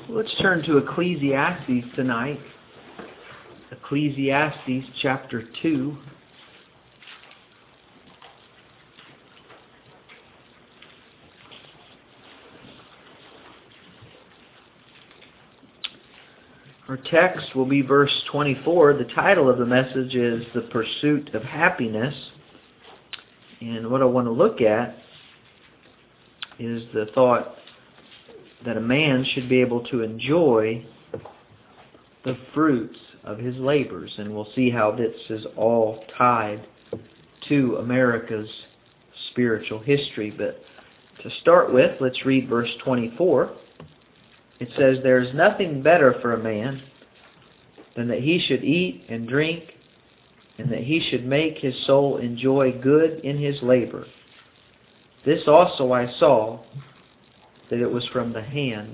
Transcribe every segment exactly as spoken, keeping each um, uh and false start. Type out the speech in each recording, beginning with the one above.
Let's turn to Ecclesiastes tonight. Ecclesiastes chapter two. Our text will be verse twenty-four. The title of the message is The Pursuit of Happiness. And what I want to look at is the thought that a man should be able to enjoy the fruits of his labors. And we'll see how this is all tied to America's spiritual history. But to start with, let's read verse twenty-four. It says, "There is nothing better for a man than that he should eat and drink, and that he should make his soul enjoy good in his labor. This also I saw, that it was from the hand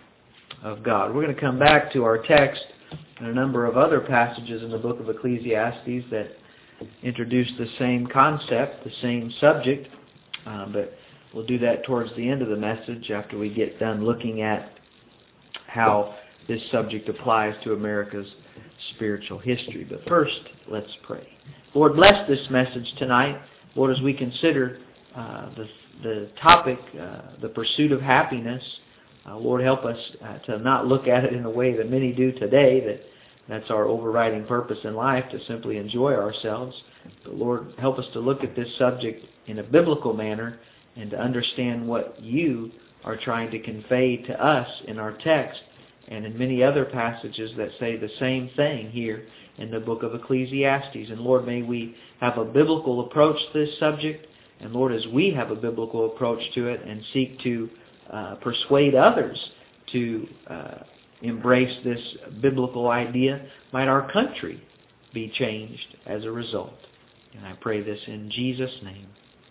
of God." We're going to come back to our text and a number of other passages in the book of Ecclesiastes that introduce the same concept, the same subject, uh, but we'll do that towards the end of the message after we get done looking at how this subject applies to America's spiritual history. But first, let's pray. Lord, bless this message tonight. Lord, as we consider uh, the the topic, uh, the pursuit of happiness, uh, Lord, help us uh, to not look at it in the way that many do today, that that's our overriding purpose in life, to simply enjoy ourselves. But Lord, help us to look at this subject in a biblical manner and to understand what you are trying to convey to us in our text and in many other passages that say the same thing here in the book of Ecclesiastes. And Lord, may we have a biblical approach to this subject. And Lord, as we have a biblical approach to it and seek to uh, persuade others to uh, embrace this biblical idea, might our country be changed as a result. And I pray this in Jesus' name.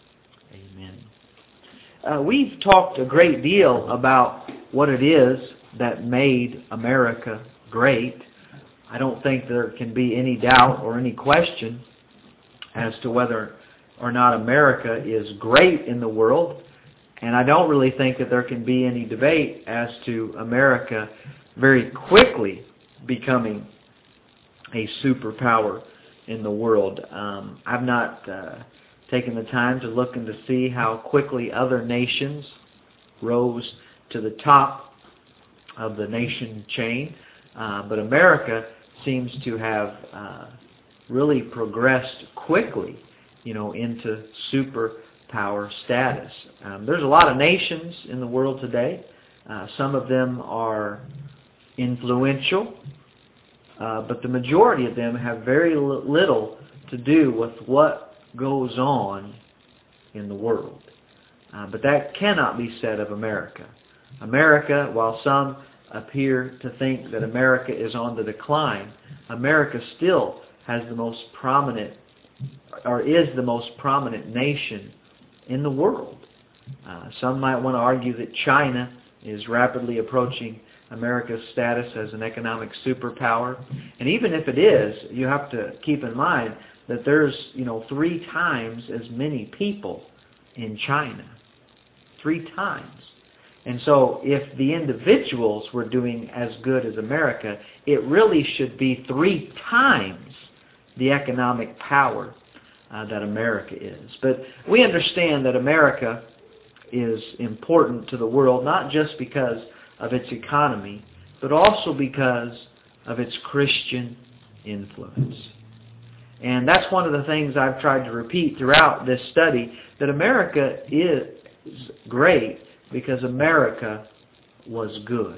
Amen. Uh, we've talked a great deal about what it is that made America great. I don't think there can be any doubt or any question as to whether or not America is great in the world. And I don't really think that there can be any debate as to America very quickly becoming a superpower in the world. Um, I've not uh, taken the time to look and to see how quickly other nations rose to the top of the nation chain. Uh, but America seems to have uh, really progressed quickly, you know, into superpower status. Um, there's a lot of nations in the world today. Uh, some of them are influential, uh, but the majority of them have very little to do with what goes on in the world. Uh, but that cannot be said of America. America, while some appear to think that America is on the decline, America still has the most prominent or is the most prominent nation in the world. Uh, some might want to argue that China is rapidly approaching America's status as an economic superpower. And even if it is, you have to keep in mind that there's, you know, three times as many people in China. Three times. And so if the individuals were doing as good as America, it really should be three times the economic power Uh, that America is. But we understand that America is important to the world, not just because of its economy, but also because of its Christian influence. And that's one of the things I've tried to repeat throughout this study, that America is great because America was good.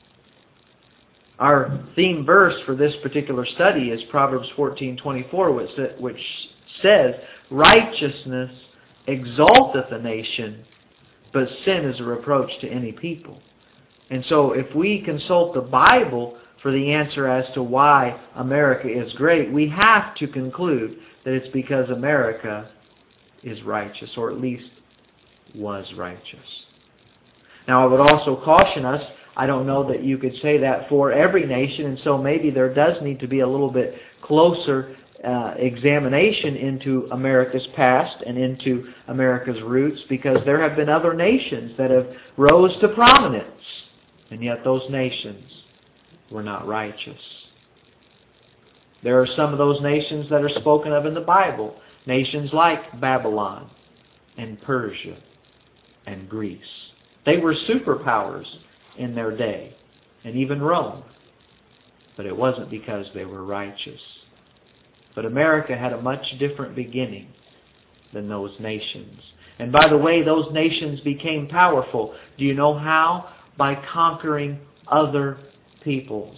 Our theme verse for this particular study is Proverbs fourteen twenty-four, which, which says, "Righteousness exalteth a nation, but sin is a reproach to any people." And so if we consult the Bible for the answer as to why America is great, we have to conclude that it's because America is righteous, or at least was righteous. Now, I would also caution us, I don't know that you could say that for every nation, and so maybe there does need to be a little bit closer uh, examination into America's past and into America's roots, because there have been other nations that have rose to prominence And yet those nations were not righteous. There are some of those nations that are spoken of in the Bible. Nations like Babylon and Persia and Greece. They were superpowers in their day, and even Rome. But it wasn't because they were righteous. But America had a much different beginning than those nations. And by the way, those nations became powerful. Do you know how? By conquering other peoples.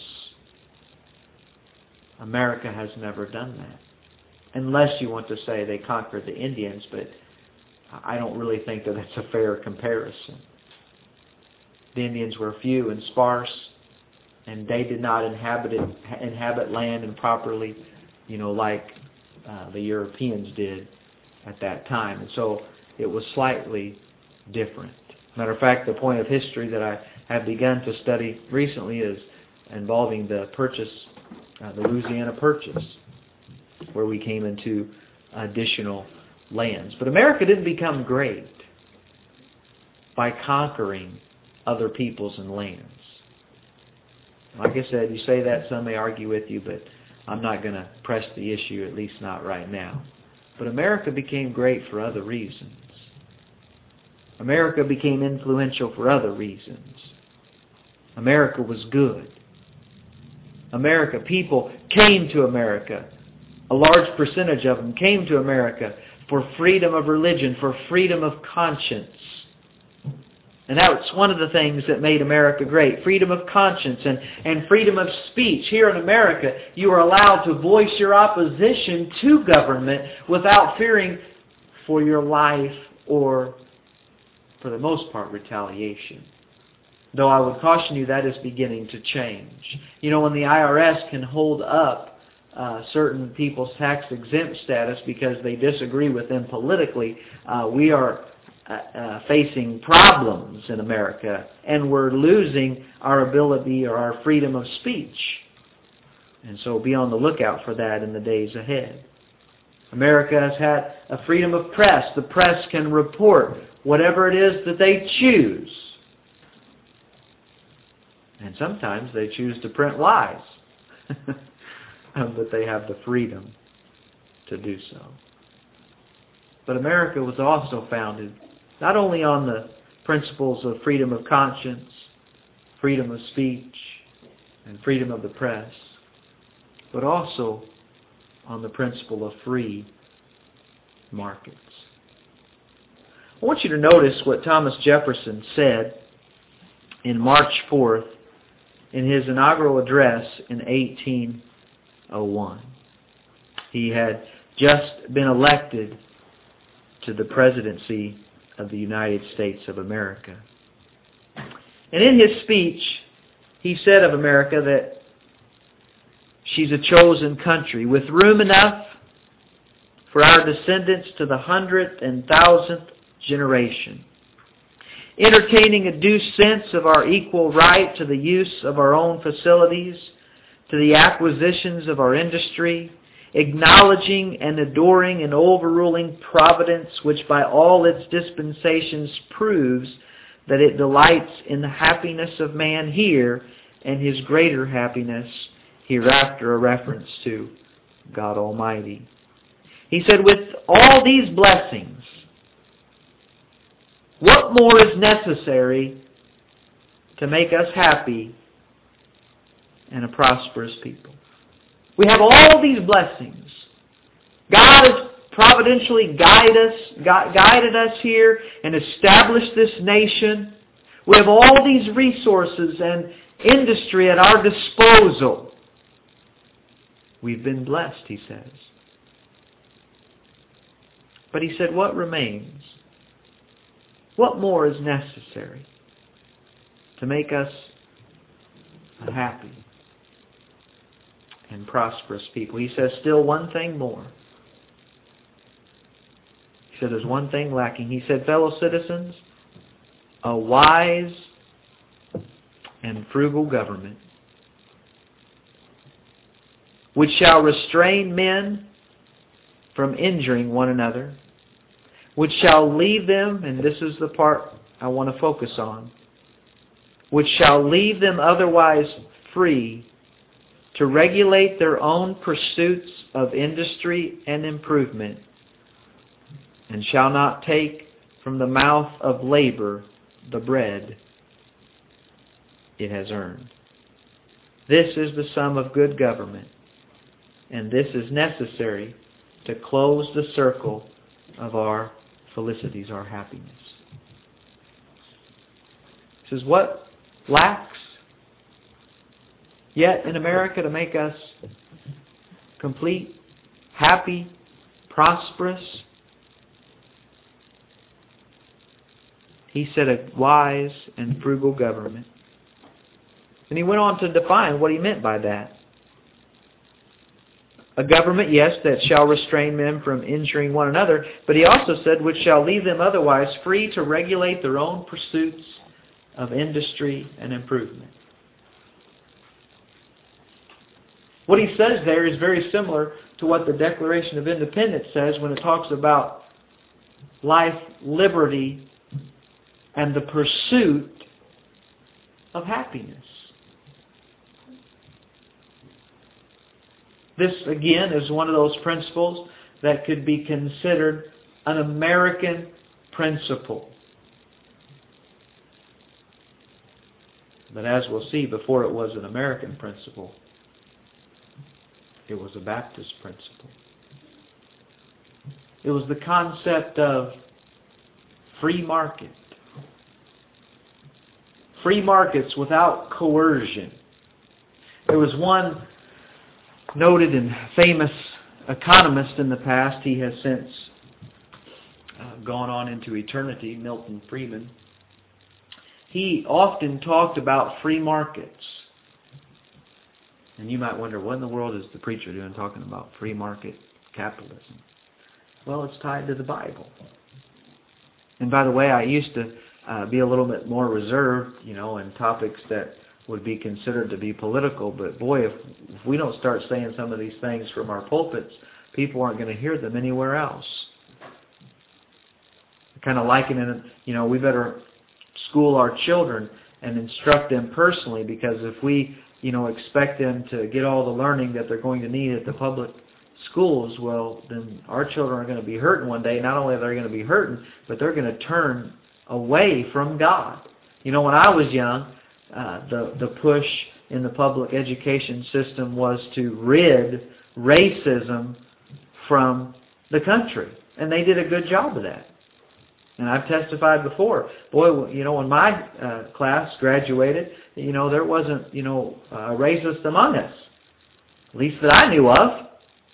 America has never done that. Unless you want to say they conquered the Indians, but I don't really think that that's a fair comparison. The Indians were few and sparse, and they did not inhabit it, inhabit land improperly, you know, like uh, the Europeans did at that time. And so it was slightly different. Matter of fact, the point of history that I have begun to study recently is involving the purchase, uh, the Louisiana Purchase, where we came into additional lands. But America didn't become great by conquering other peoples and lands. Like I said, you say that, some may argue with you, but I'm not going to press the issue, at least not right now. But America became great for other reasons. America became influential for other reasons. America was good. America, people came to America. A large percentage of them came to America for freedom of religion, for freedom of conscience. And that's one of the things that made America great. Freedom of conscience and, and freedom of speech. Here in America, you are allowed to voice your opposition to government without fearing for your life or, for the most part, retaliation. Though I would caution you that is beginning to change. You know, when the I R S can hold up uh, certain people's tax-exempt status because they disagree with them politically, uh, we are uh, uh, facing problems in America, and we're losing our ability or our freedom of speech. And so be on the lookout for that in the days ahead. America has had a freedom of press. The press can report whatever it is that they choose. And sometimes they choose to print lies. But they have the freedom to do so. But America was also founded not only on the principles of freedom of conscience, freedom of speech, and freedom of the press, but also on the principle of free markets. I want you to notice what Thomas Jefferson said in March fourth in his inaugural address in eighteen oh one. He had just been elected to the presidency of the United States of America. And in his speech, he said of America that she's a chosen country with room enough for our descendants to the hundredth and thousandth generation, entertaining a due sense of our equal right to the use of our own facilities, to the acquisitions of our industry, acknowledging and adoring and overruling providence, which by all its dispensations proves that it delights in the happiness of man here and his greater happiness hereafter, a reference to God Almighty. He said, with all these blessings, what more is necessary to make us happy and a prosperous people? We have all these blessings. God has providentially guided us, guided us here and established this nation. We have all these resources and industry at our disposal. We've been blessed, he says. But he said, what remains? What more is necessary to make us a happy and prosperous people? He says, still one thing more. He said, there's one thing lacking. He said, fellow citizens, a wise and frugal government, which shall restrain men from injuring one another, which shall leave them, and this is the part I want to focus on, which shall leave them otherwise free to regulate their own pursuits of industry and improvement, and shall not take from the mouth of labor the bread it has earned. This is the sum of good government, and this is necessary to close the circle of our felicities, our happiness. This is what lacks yet in America to make us complete, happy, prosperous. He said a wise and frugal government. And he went on to define what he meant by that. A government, yes, that shall restrain men from injuring one another, but he also said, which shall leave them otherwise free to regulate their own pursuits of industry and improvement. What he says there is very similar to what the Declaration of Independence says when it talks about life, liberty, and the pursuit of happiness. This, again, is one of those principles that could be considered an American principle. But as we'll see, before it was an American principle, it was a Baptist principle. It was the concept of free market. Free markets without coercion. There was one noted and famous economist in the past. He has since uh, gone on into eternity, Milton Friedman. He often talked about free markets. And you might wonder, what in the world is the preacher doing talking about free market capitalism? Well, it's tied to the Bible. And by the way, I used to uh, be a little bit more reserved, you know, in topics that would be considered to be political. But boy, if, if we don't start saying some of these things from our pulpits, people aren't going to hear them anywhere else. Kind of likening it, you know, we better school our children and instruct them personally, because if we, you know, expect them to get all the learning that they're going to need at the public schools, well, then our children are going to be hurting one day. Not only are they going to be hurting, but they're going to turn away from God. You know, when I was young, uh, the, the push in the public education system was to rid racism from the country. And they did a good job of that. And I've testified before. Boy, you know, when my uh, class graduated, you know, there wasn't, you know, a racist among us. At least that I knew of.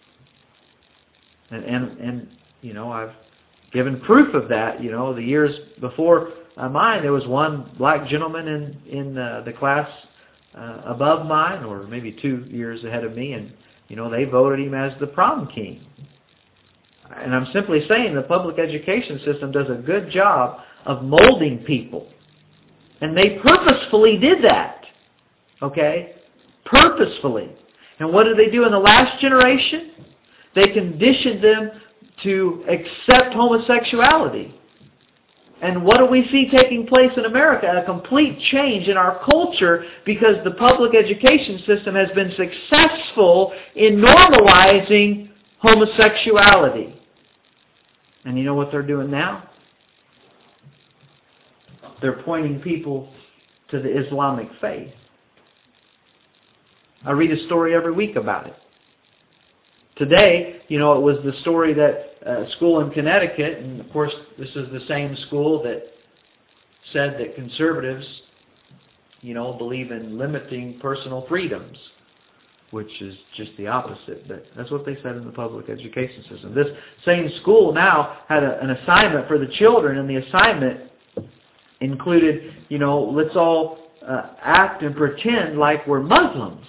And, and, and you know, I've given proof of that. You know, the years before uh, mine, there was one black gentleman in, in uh, the class uh, above mine, or maybe two years ahead of me, and, you know, they voted him as the prom king. And I'm simply saying the public education system does a good job of molding people. And they purposefully did that. Okay? Purposefully. And what did they do in the last generation? They conditioned them to accept homosexuality. And what do we see taking place in America? A complete change in our culture, because the public education system has been successful in normalizing homosexuality. And you know what they're doing now? They're pointing people to the Islamic faith. I read a story every week about it. Today, you know, it was the story that uh, school in Connecticut, and of course this is the same school that said that conservatives, you know, believe in limiting personal freedoms, which is just the opposite. But that's what they said in the public education system. This same school now had a, an assignment for the children, and the assignment included, you know, let's all uh, act and pretend like we're Muslims.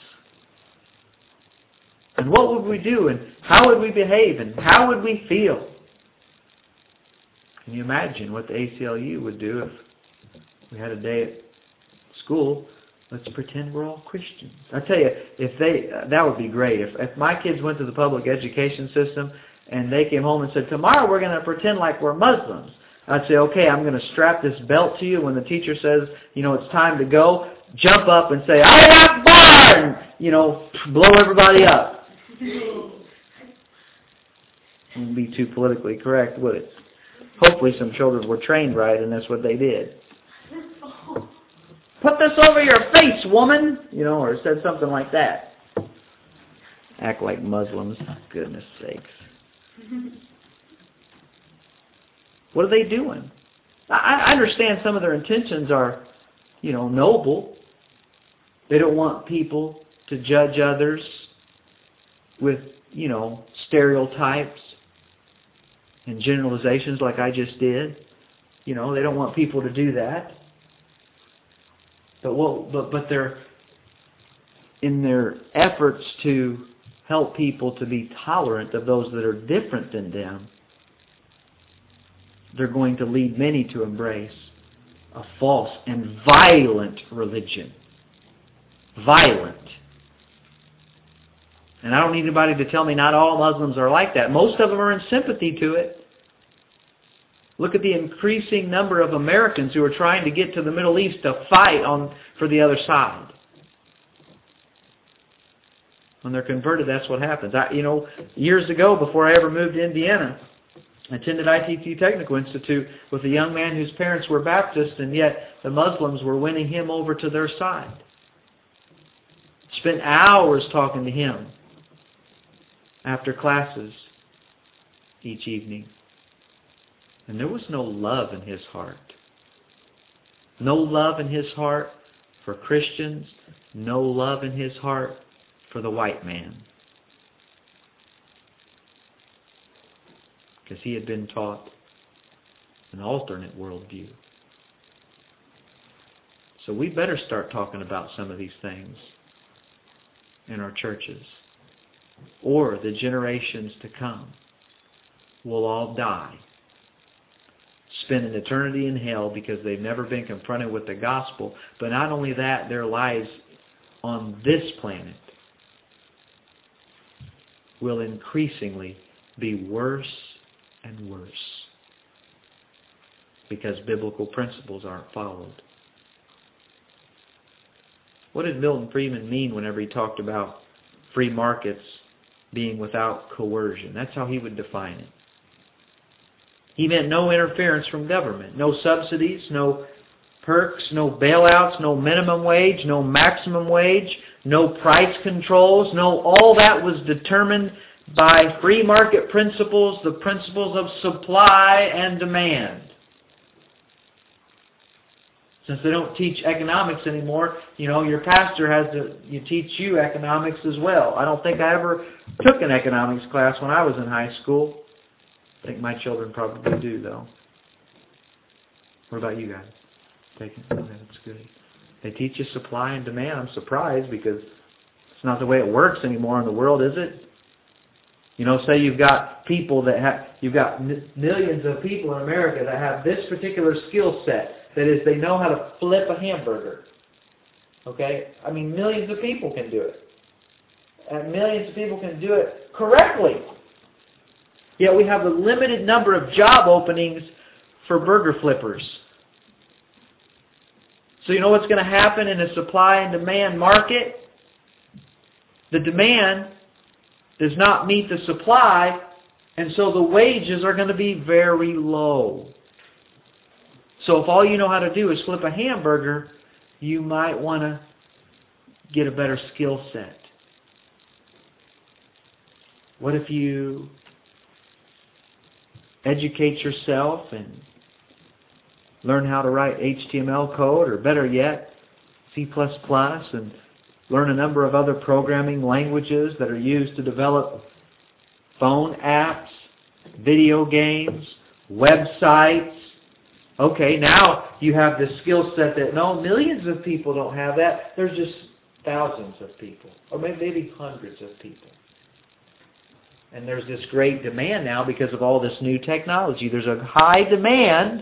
And what would we do, and how would we behave, and how would we feel? Can you imagine what the A C L U would do if we had a day at school? Let's pretend we're all Christians. I tell you, if they, uh, that would be great. If, if my kids went to the public education system and they came home and said, tomorrow we're going to pretend like we're Muslims, I'd say, okay, I'm going to strap this belt to you. When the teacher says, you know, it's time to go, jump up and say, "Allah Akbar!" and, you know, blow everybody up. Wouldn't be too politically correct, would it? Hopefully some children were trained right, and that's what they did. "Put this over your face, woman!" You know, or said something like that. Act like Muslims. Goodness sakes. What are they doing? I, I understand some of their intentions are, you know, noble. They don't want people to judge others with, you know, stereotypes and generalizations like I just did. You know, they don't want people to do that. But what, but but they're in their efforts to help people to be tolerant of those that are different than them, they're going to lead many to embrace a false and violent religion. Violent. And I don't need anybody to tell me not all Muslims are like that. Most of them are in sympathy to it. Look at the increasing number of Americans who are trying to get to the Middle East to fight on for the other side. When they're converted, that's what happens. I, you know, years ago, before I ever moved to Indiana, I attended I T T Technical Institute with a young man whose parents were Baptists, and yet the Muslims were winning him over to their side. Spent hours talking to him after classes each evening. And there was no love in his heart. No love in his heart for Christians. No love in his heart for the white man. Because he had been taught an alternate worldview. So we better start talking about some of these things in our churches, or the generations to come will all die, spend an eternity in hell because they've never been confronted with the gospel. But not only that, their lives on this planet will increasingly be worse and worse because biblical principles aren't followed. What did Milton Friedman mean whenever he talked about free markets being without coercion? That's how he would define it. He meant no interference from government, no subsidies, no perks, no bailouts, no minimum wage, no maximum wage, no price controls. No, all that was determined by free market principles, the principles of supply and demand. Since they don't teach economics anymore, you know, your pastor has to you teach you economics as well. I don't think I ever took an economics class when I was in high school. I think my children probably do, though. What about you guys? Take it? Okay, that's good. They teach you supply and demand. I'm surprised because it's not the way it works anymore in the world, is it? You know, say you've got people that have, you've got millions of people in America that have this particular skill set. That is, they know how to flip a hamburger. Okay? I mean, millions of people can do it. And millions of people can do it correctly. Yet we have a limited number of job openings for burger flippers. So you know what's going to happen in a supply and demand market? The demand does not meet the supply, and so the wages are going to be very low. So if all you know how to do is flip a hamburger, you might want to get a better skill set. What if you educate yourself and learn how to write H T M L code, or better yet, C plus plus, and learn a number of other programming languages that are used to develop phone apps, video games, websites. Okay, now you have this skill set that, no, millions of people don't have that. There's just thousands of people, or maybe, maybe hundreds of people. And there's this great demand now because of all this new technology. There's a high demand,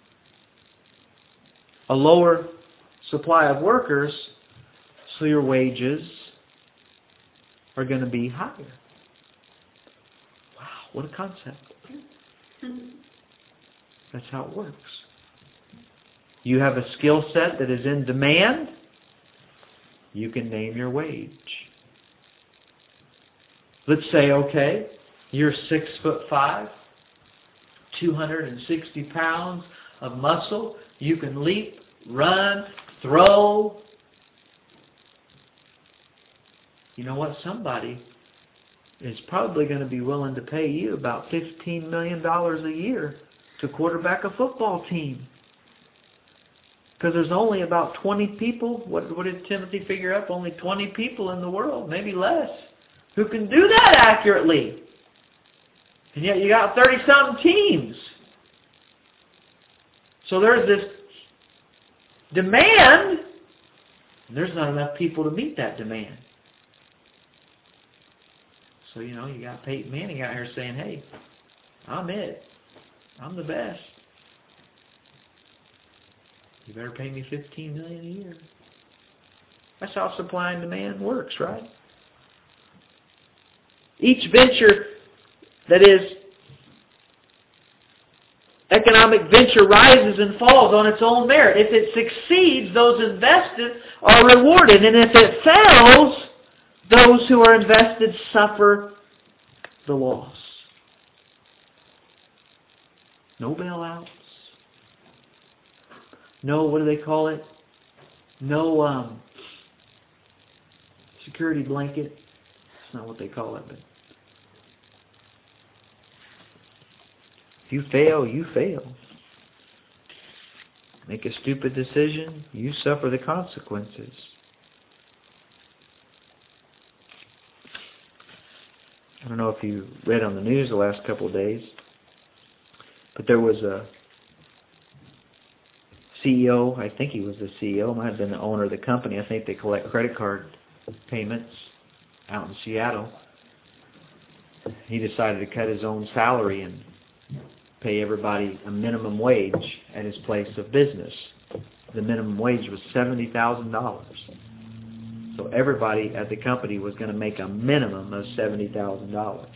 a lower supply of workers, so your wages are going to be higher. Wow, what a concept. That's how it works. You have a skill set that is in demand, you can name your wage. Let's say, okay, you're six foot five, two hundred sixty pounds of muscle. You can leap, run, throw. You know what? Somebody is probably going to be willing to pay you about fifteen million dollars a year to quarterback a football team. Because there's only about twenty people, what, what did Timothy figure up? Only twenty people in the world, maybe less, who can do that accurately. And yet you got thirty-something teams. So there's this demand, and there's not enough people to meet that demand. So, you know, you got Peyton Manning out here saying, hey, I'm it. I'm the best. You better pay me fifteen million dollars a year. That's how supply and demand works, right? Each venture that is economic venture rises and falls on its own merit. If it succeeds, those invested are rewarded. And if it fails, those who are invested suffer the loss. No bailouts. No, what do they call it? No um, security blanket. It's not what they call it, but if you fail, you fail. Make a stupid decision, you suffer the consequences. I don't know if you read on the news the last couple of days, but there was a C E O, I think he was the C E O, might have been the owner of the company. I think they collect credit card payments out in Seattle. He decided to cut his own salary and pay everybody a minimum wage at his place of business. The minimum wage was seventy thousand dollars. So everybody at the company was going to make a minimum of seventy thousand dollars.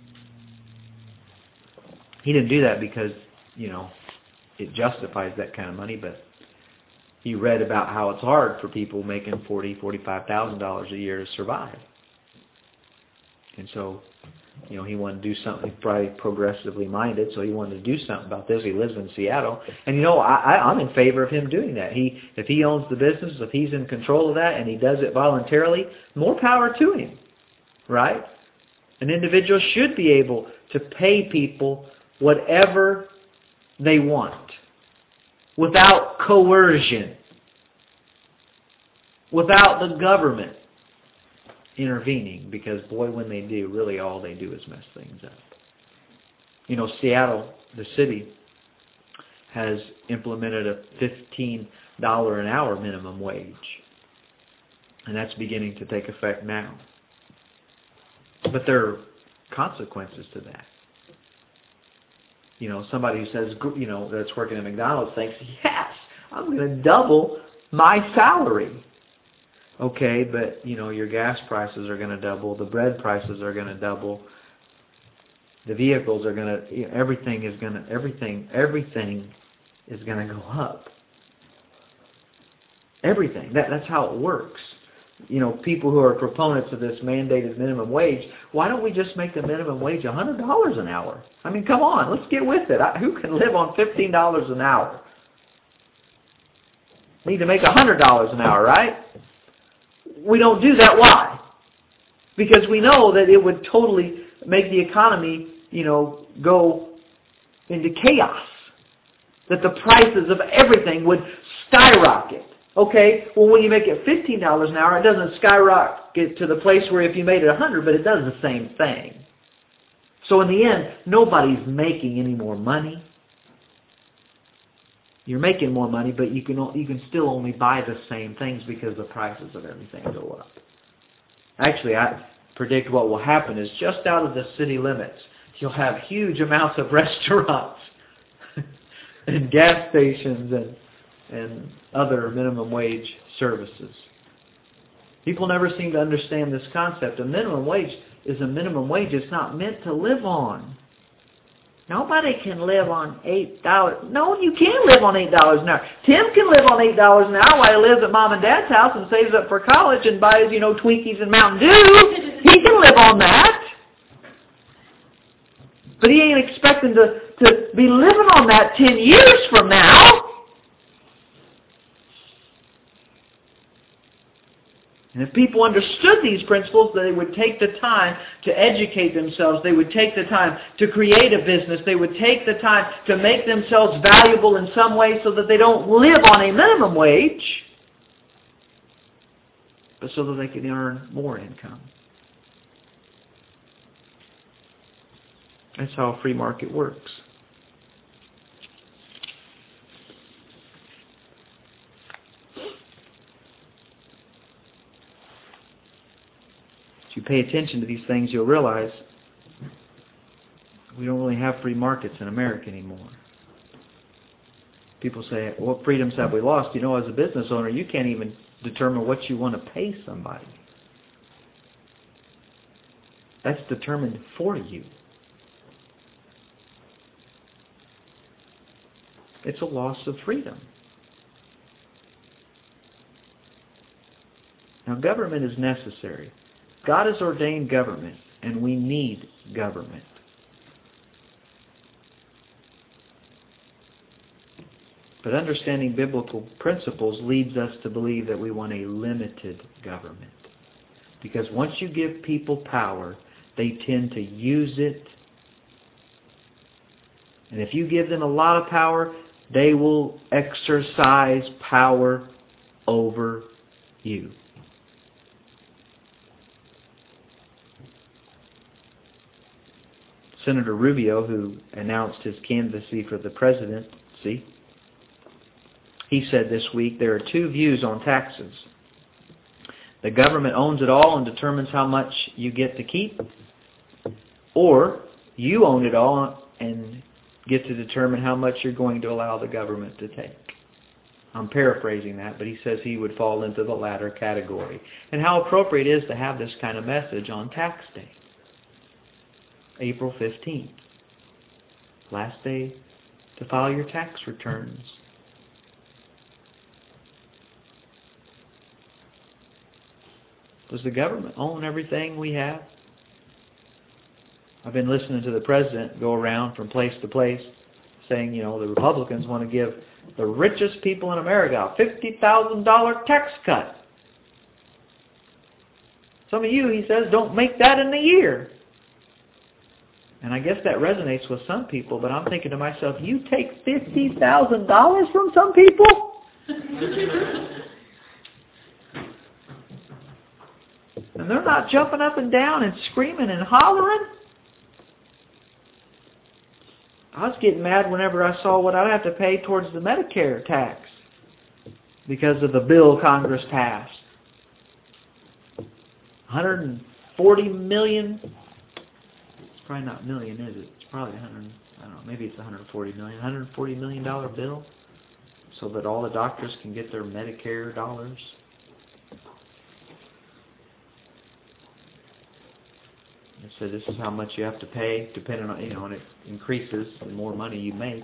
He didn't do that because, you know, it justifies that kind of money, but he read about how it's hard for people making forty thousand dollars, forty-five thousand dollars a year to survive. And so, you know, he wanted to do something, probably progressively minded, so he wanted to do something about this. He lives in Seattle. And, you know, I, I, I'm in favor of him doing that. He, if he owns the business, if he's in control of that and he does it voluntarily, more power to him, right? An individual should be able to pay people whatever they want without coercion, without the government intervening, because boy, when they do, really all they do is mess things up. You know, Seattle, the city, has implemented a fifteen dollars an hour minimum wage, and that's beginning to take effect now. But there are consequences to that. You know, somebody who says, you know, that's working at McDonald's thinks, yes, I'm going to double my salary. Okay, but, you know, your gas prices are going to double. The bread prices are going to double. The vehicles are going to, you know, everything is going to, everything, everything is going to go up. Everything. That, that's how it works. You know, people who are proponents of this mandated minimum wage, why don't we just make the minimum wage one hundred dollars an hour? I mean, come on, let's get with it. I, who can live on fifteen dollars an hour? We need to make one hundred dollars an hour, right? We don't do that. Why? Because we know that it would totally make the economy, you know, go into chaos. That the prices of everything would skyrocket. Okay, well, when you make it fifteen dollars an hour, it doesn't skyrocket to the place where if you made it one hundred dollars, but it does the same thing. So in the end, nobody's making any more money. You're making more money, but you can you can still only buy the same things because the prices of everything go up. Actually, I predict what will happen is just out of the city limits, you'll have huge amounts of restaurants and gas stations and and other minimum wage services. People never seem to understand this concept. A minimum wage is a minimum wage. It's not meant to live on. Nobody can live on eight dollars. No, you can live on eight dollars an hour. Tim can live on eight dollars an hour while he lives at Mom and Dad's house and saves up for college and buys, you know, Twinkies and Mountain Dew. He can live on that. But he ain't expecting to, to be living on that ten years from now. And if people understood these principles, they would take the time to educate themselves. They would take the time to create a business. They would take the time to make themselves valuable in some way so that they don't live on a minimum wage, but so that they can earn more income. That's how a free market works. If you pay attention to these things, you'll realize we don't really have free markets in America anymore. People say, what freedoms have we lost? You know, as a business owner, you can't even determine what you want to pay somebody. That's determined for you. It's a loss of freedom. Now, government is necessary. God has ordained government, and we need government. But understanding biblical principles leads us to believe that we want a limited government. Because once you give people power, they tend to use it. And if you give them a lot of power, they will exercise power over you. Senator Rubio, who announced his candidacy for the presidency, he said this week, there are two views on taxes. The government owns it all and determines how much you get to keep, or you own it all and get to determine how much you're going to allow the government to take. I'm paraphrasing that, but he says he would fall into the latter category. And how appropriate it is to have this kind of message on tax day. April fifteenth. Last day to file your tax returns. Does the government own everything we have? I've been listening to the president go around from place to place saying, you know, the Republicans want to give the richest people in America a fifty thousand dollars tax cut. Some of you, he says, don't make that in a year. And I guess that resonates with some people, but I'm thinking to myself, you take fifty thousand dollars from some people? And they're not jumping up and down and screaming and hollering? I was getting mad whenever I saw what I'd have to pay towards the Medicare tax because of the bill Congress passed. one hundred forty million dollars. It's probably not million, is it? It's probably one hundred. I don't know. Maybe it's one hundred forty million dollars. one hundred forty million dollars bill, so that all the doctors can get their Medicare dollars. It said this is how much you have to pay, depending on, you know, and it increases the more money you make.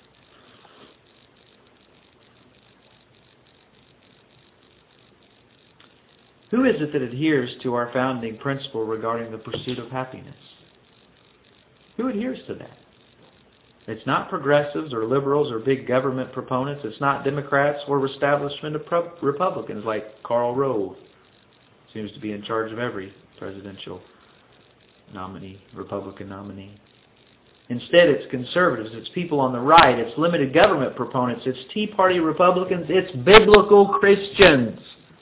Who is it that adheres to our founding principle regarding the pursuit of happiness? Who adheres to that? It's not progressives or liberals or big government proponents. It's not Democrats or establishment of Republicans like Karl Rove. Seems to be in charge of every presidential nominee, Republican nominee. Instead, it's conservatives, it's people on the right, it's limited government proponents, it's Tea Party Republicans, it's biblical Christians.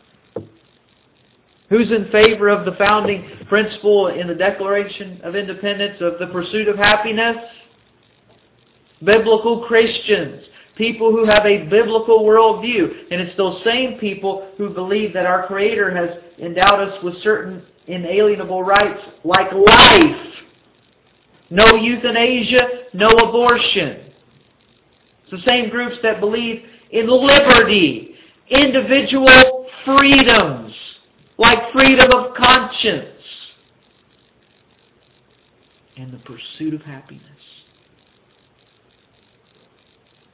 Who's in favor of the founding principle in the Declaration of Independence of the pursuit of happiness? Biblical Christians. People who have a biblical worldview. And it's those same people who believe that our Creator has endowed us with certain inalienable rights like life. No euthanasia, no abortion. It's the same groups that believe in liberty, individual freedoms, like freedom of conscience, and the pursuit of happiness.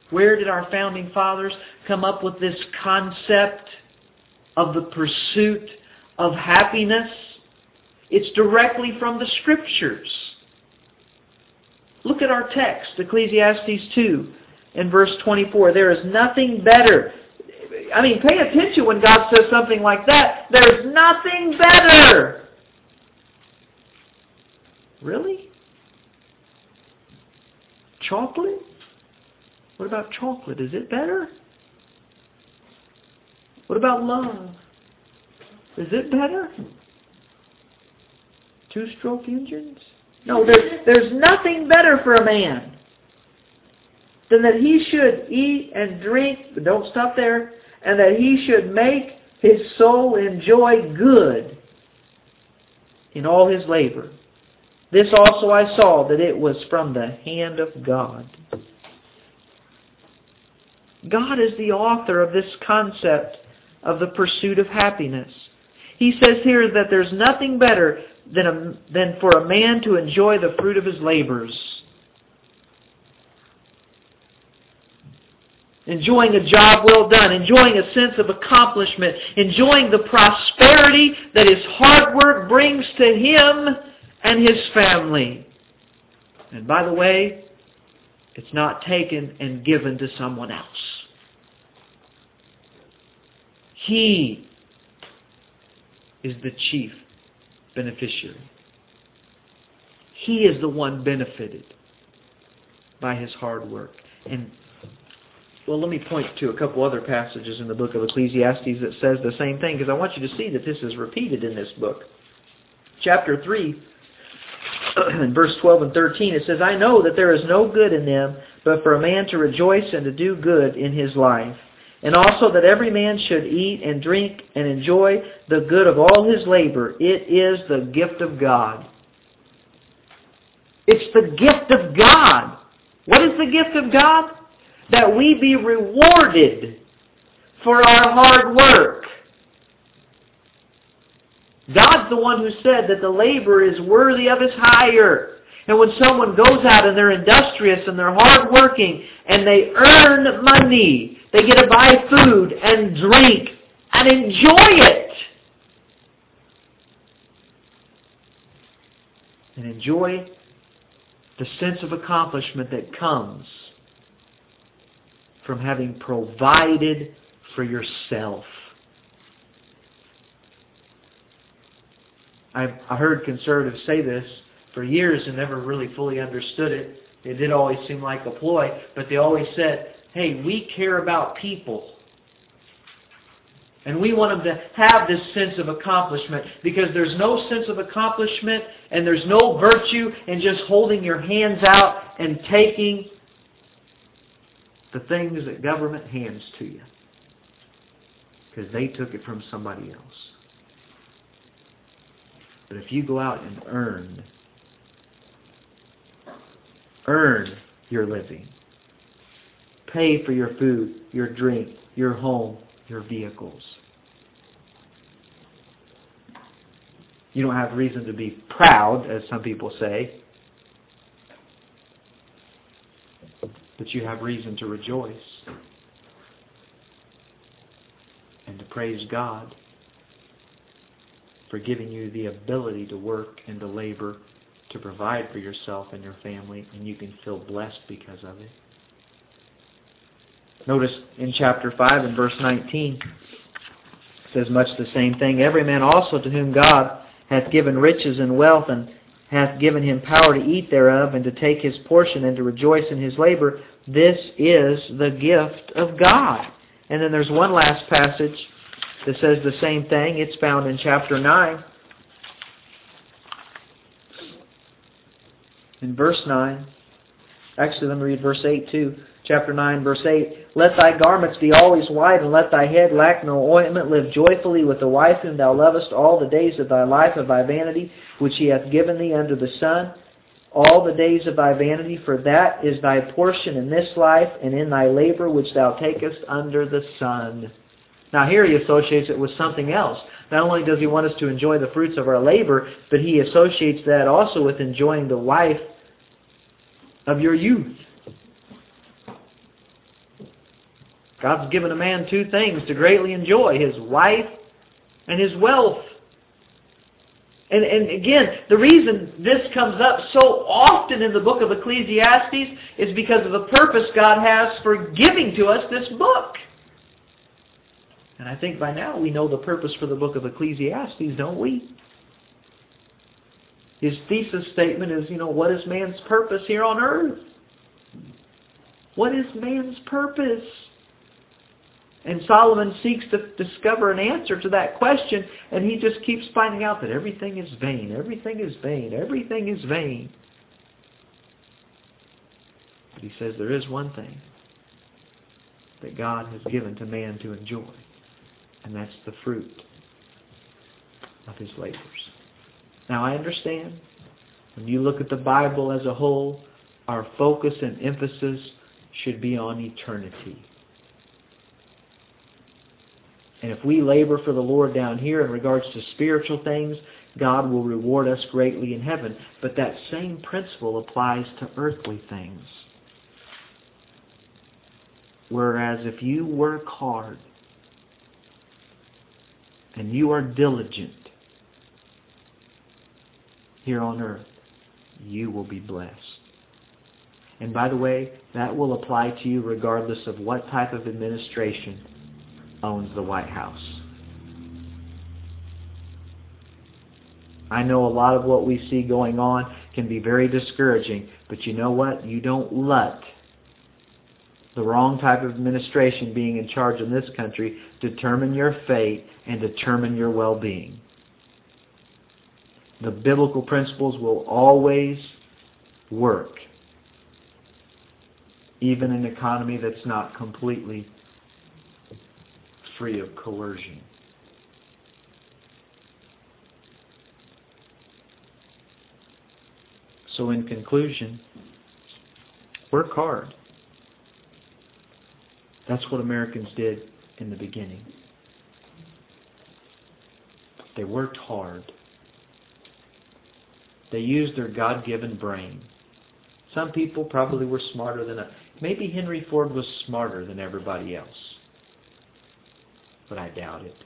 Where did our founding fathers come up with this concept of the pursuit of happiness? It's directly from the Scriptures. Look at our text, Ecclesiastes two and verse twenty-four. There is nothing better. I mean, pay attention when God says something like that. There's nothing better. Really? Chocolate? What about chocolate? Is it better? What about love? Is it better? Two-stroke engines? No, there, there's nothing better for a man than that he should eat and drink, but don't stop there, and that he should make his soul enjoy good in all his labor. This also I saw, that it was from the hand of God. God is the author of this concept of the pursuit of happiness. He says here that there's nothing better than, a, than for a man to enjoy the fruit of his labors. Enjoying a job well done, enjoying a sense of accomplishment, enjoying the prosperity that his hard work brings to him and his family. And by the way, it's not taken and given to someone else. He is the chief beneficiary. He is the one benefited by his hard work. And well, let me point to a couple other passages in the book of Ecclesiastes that says the same thing, because I want you to see that this is repeated in this book. Chapter three, in verse twelve and thirteen, it says, I know that there is no good in them, but for a man to rejoice and to do good in his life. And also that every man should eat and drink and enjoy the good of all his labor. It is the gift of God. It's the gift of God. What is the gift of God? That we be rewarded for our hard work. God's the one who said that the labor is worthy of his hire. And when someone goes out and they're industrious and they're hardworking and they earn money, they get to buy food and drink and enjoy it. And enjoy the sense of accomplishment that comes from having provided for yourself. I've I heard conservatives say this for years and never really fully understood it. It did always seem like a ploy, but they always said, hey, we care about people. And we want them to have this sense of accomplishment, because there's no sense of accomplishment and there's no virtue in just holding your hands out and taking the things that government hands to you, because they took it from somebody else. But if you go out and earn, earn your living, pay for your food, your drink, your home, your vehicles, you don't have reason to be proud, as some people say, but you have reason to rejoice and to praise God for giving you the ability to work and to labor, to provide for yourself and your family, and you can feel blessed because of it. Notice in chapter five and verse nineteen, it says much the same thing. Every man also to whom God hath given riches and wealth, and hath given him power to eat thereof, and to take his portion, and to rejoice in his labor, this is the gift of God. And then there's one last passage that says the same thing. It's found in chapter nine. In verse nine. Actually, let me read verse eight too. Chapter nine, verse eight. Let thy garments be always white, and let thy head lack no ointment. Live joyfully with the wife whom thou lovest all the days of thy life of thy vanity, which he hath given thee under the sun. All the days of thy vanity, for that is thy portion in this life, and in thy labor which thou takest under the sun. Now here he associates it with something else. Not only does he want us to enjoy the fruits of our labor, but he associates that also with enjoying the wife of your youth. God's given a man two things to greatly enjoy, his wife and his wealth. And, and again, the reason this comes up so often in the book of Ecclesiastes is because of the purpose God has for giving to us this book. And I think by now we know the purpose for the book of Ecclesiastes, don't we? His thesis statement is, you know, what is man's purpose here on earth? What is man's purpose? And Solomon seeks to discover an answer to that question, and he just keeps finding out that everything is vain, everything is vain, everything is vain. But he says there is one thing that God has given to man to enjoy, and that's the fruit of his labors. Now I understand, when you look at the Bible as a whole, our focus and emphasis should be on eternity. And if we labor for the Lord down here in regards to spiritual things, God will reward us greatly in heaven. But that same principle applies to earthly things. Whereas if you work hard and you are diligent here on earth, you will be blessed. And by the way, that will apply to you regardless of what type of administration owns the White House. I know a lot of what we see going on can be very discouraging, but you know what? You don't let the wrong type of administration being in charge in this country determine your fate and determine your well-being. The biblical principles will always work, even in an economy that's not completely free of coercion. So in conclusion, work hard. That's what Americans did in the beginning. They worked hard. They used their God-given brain. Some people probably were smarter than us. Maybe Henry Ford was smarter than everybody else. But I doubt it.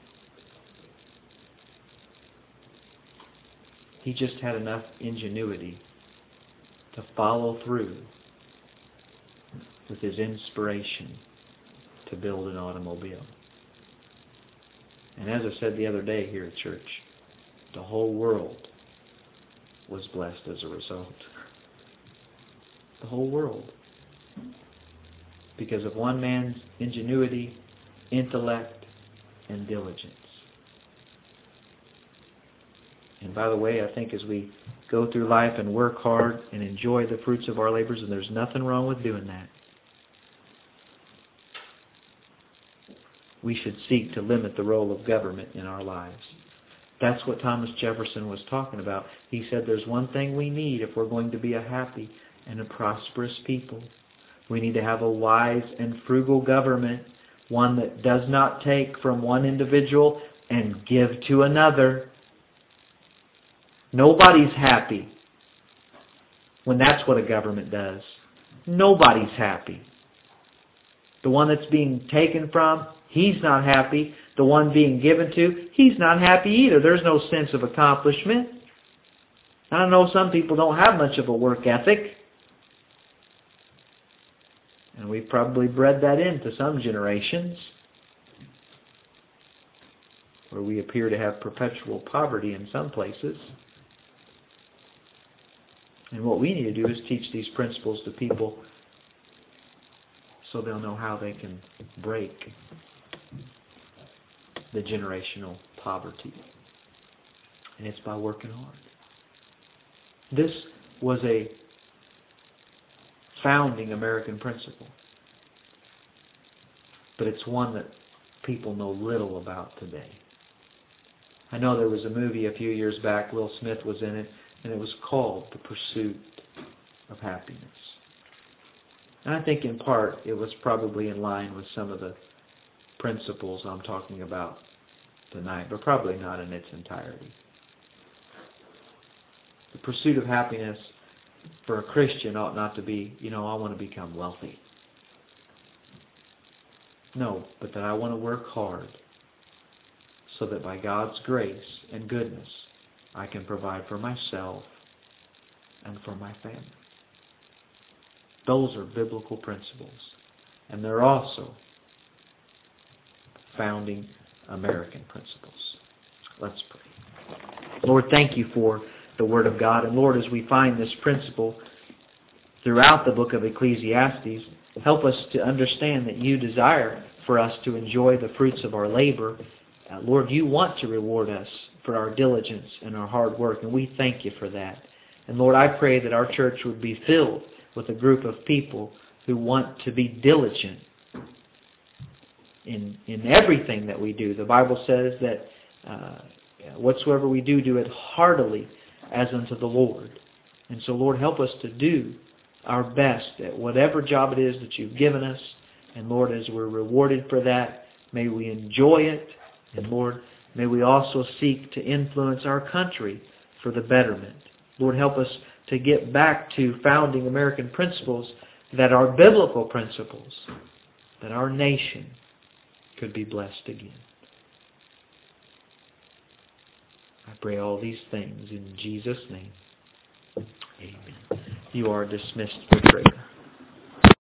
He just had enough ingenuity to follow through with his inspiration to build an automobile. And as I said the other day here at church, the whole world was blessed as a result. The whole world. Because of one man's ingenuity, intellect, and diligence. And by the way, I think as we go through life and work hard and enjoy the fruits of our labors, and there's nothing wrong with doing that, we should seek to limit the role of government in our lives. That's what Thomas Jefferson was talking about. He said there's one thing we need if we're going to be a happy and a prosperous people. We need to have a wise and frugal government, one that does not take from one individual and give to another. Nobody's happy when that's what a government does. Nobody's happy. The one that's being taken from, he's not happy. The one being given to, he's not happy either. There's no sense of accomplishment. I know some people don't have much of a work ethic. And we've probably bred that into some generations, where we appear to have perpetual poverty in some places. And what we need to do is teach these principles to people so they'll know how they can break the generational poverty. And it's by working hard. This was a founding American principle. But it's one that people know little about today. I know there was a movie a few years back, Will Smith was in it, and it was called The Pursuit of Happiness. And I think in part it was probably in line with some of the principles I'm talking about tonight, but probably not in its entirety. The pursuit of happiness for a Christian ought not to be, you know, I want to become wealthy. No, but that I want to work hard so that by God's grace and goodness, I can provide for myself and for my family. Those are biblical principles. And they're also founding American principles. Let's pray. Lord, thank you for the Word of God. And Lord, as we find this principle throughout the book of Ecclesiastes, help us to understand that you desire for us to enjoy the fruits of our labor. Uh, Lord, you want to reward us for our diligence and our hard work, and we thank you for that. And Lord, I pray that our church would be filled with a group of people who want to be diligent in in everything that we do. The Bible says that uh, whatsoever we do, do it heartily as unto the Lord. And so, Lord, help us to do our best at whatever job it is that you've given us. And Lord, as we're rewarded for that, may we enjoy it. And Lord, may we also seek to influence our country for the betterment. Lord, help us to get back to founding American principles that are biblical principles, that our nation could be blessed again. I pray all these things in Jesus' name. Amen. You are dismissed for prayer.